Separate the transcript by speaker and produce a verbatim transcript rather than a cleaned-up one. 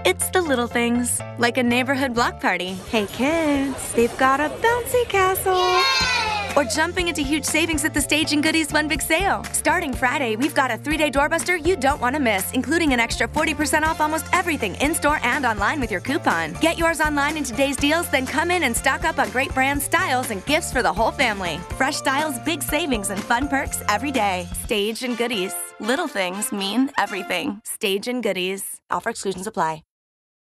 Speaker 1: It's the little things, like a neighborhood block party. Hey kids, they've got a bouncy castle.
Speaker 2: Yay!
Speaker 1: Or jumping into huge savings at the Stage and Goodies One Big Sale. Starting Friday, we've got a three-day doorbuster you don't want to miss, including an extra forty percent off almost everything in-store and online with your coupon. Get yours online in today's deals, then come in and stock up on great brands, styles, and gifts for the whole family. Fresh styles, big savings, and fun perks every day. Stage and Goodies. Little things mean everything. Stage and Goodies. Offer exclusions apply.